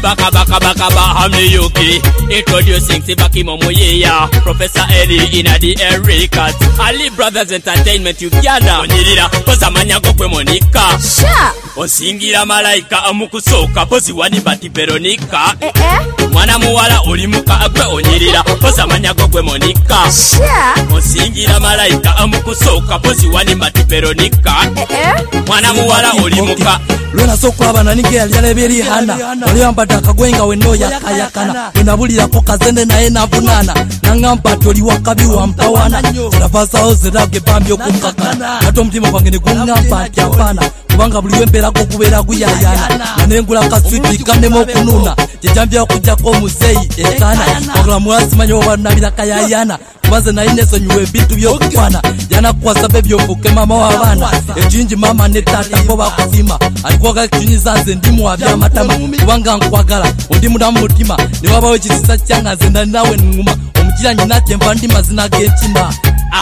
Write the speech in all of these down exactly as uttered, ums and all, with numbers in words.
baka baka baka Bahami U K. Introducing Sibaki Momoyeya, Professor Eddie in the air records. Ali Brothers Entertainment Uganda. Onyirira poza manyago kwe Monica. Sha. Osingira malaika amukusoka pozi wani bati Veronica. Eh eh. Mwana muwala olimuka agwe onyirira poza manyago kwe Monica. Sha. Osingira malaika amukusoka pozi wani bati Veronica. Eh eh. Mwana muwala olimuka. Lwena sokulaba nanike yali yaleberi hana oliyambadde akagwenga wenno yakayakana wenabulira ko kazende naye navunana nangamba toli wakabi wampawana navasawo zerage bambi okukakana ate omutima gwange ne guŋŋamba nti afaana kubanga buli wembeerako okubeera guyayana nanengula kaswiti kannemu okununa gyejambya okujjako omuzeeyi ekaana wagula mwasimanyi obanabira kayayana kubanze nalina esonyiwa ebintu by'okufana yanakuwasaba ebyofuuke mama w'abaana ekingi mama ne taata bo bakusima alikwagala kinyumiza nze ndimu wa byamatama kubanga nkwagala ondi mulamu mutima ne wabawo ekitiisa kyanga nze nali nawe nnuma omugira nyina kyenva ndi mazina g'enkima.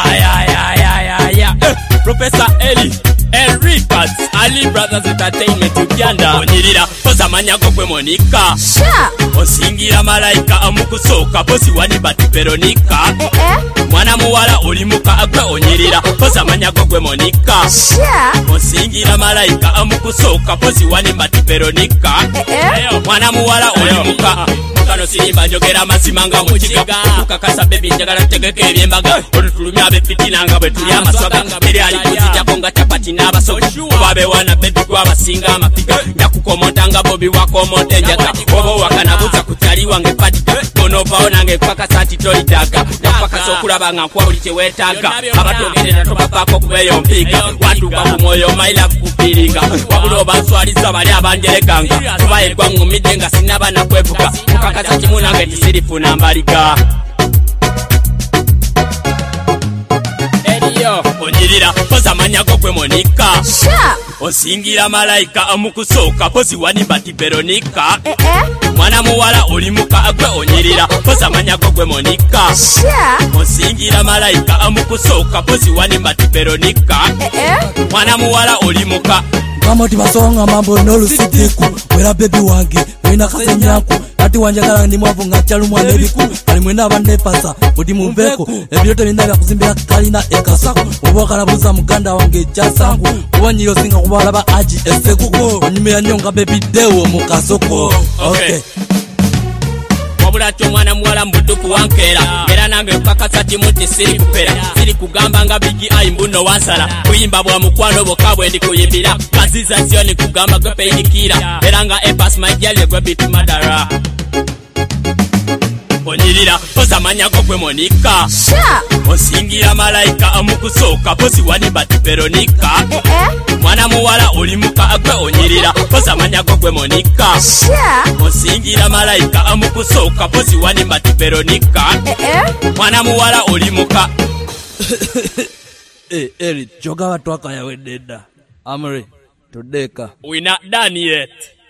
Ayayayayaya Professor Eli Records, Ali Brothers Entertainment Uganda. Onyirira poza manyago kwe Monica. Sha. Osingira malaika amukusoka pozi wani bati Veronica. Eh eh. Mwana muwala olimuka agwe onyirira poza manyago kwe Monica. Sha. Osingira malaika amukusoka pozi wani bati Veronica. Eh eh. Mwana muwala olimuka. Kano sirimba njogera mazima nga mukiga tukakasa baby njagala tegeke ebyembaga olutulumya abefitina nga bwe tuli amaswaga eri ali kuzijjako nga chapati n'abasoga wabe wana baby gwabasinga amafiga njakukomota nga bobi wakomonta enjaga oba wakana buza kutyali wange patika onovawo nange pakasa nti tolitaga napakasa okulaba nga nkuwa buli kyewetaaga abatogerera tobavaako kubeeyo mpiga wantuuka ku mwoyo my love kufiringa wabula oba nswaliza bali abanjerekanga kuba eggwangumidde nga sinaba nakwevuga kakaza kimu nange tisirifuna mbaliga. Eriyo onyirira poza manyago kwe Monica. Sha. Osingira malaika amukusoka pozi wani bati Veronica. Eh eh. Mwana muwala olimuka agwe onyirira poza manyago kwe Monica. Sha. Osingira malaika amukusoka pozi wani bati Veronica. Eh eh. Mwana muwala olimuka. Kamoti basonga mambo n'olusidiku wera bebi wange wena kasenyaku ati wanjagala ndi mwavu nga kyalu mwana ebiku ali mwena abandepasa budi mumveko ebiroto binda byakuzimbira kalina ekasako oba okalabuza muganda wange ekyasangu kuba nyiro singa kubalaba aji esekuko onyumira nnyo nga bebi dewo mu kasoko. Okay. Wabula kyo mwana muwala mbutuku wankeera era nange nkakasa kimu ti siri kupera siri kugamba nga bigi ayi mbuno wansala kuyimba bwa mukwano bokka bwe ndi kuyimbira kaziza sioni kugamba gwe peyikira era nga epas maijali gwe bitu madara. Onyirira poza manyago kwe Monica. Sha. Osingira malaika amukusoka pozi wani bati Veronica. Eh eh. Mwana muwala olimuka agwe onyirira poza manyago kwe Monica. Sha. Osingira malaika amukusoka pozi wani bati Veronica. Eh eh. Mwana muwala olimuka. Eh Eri joga watu akayawededa Amri Tudeka We not done yet.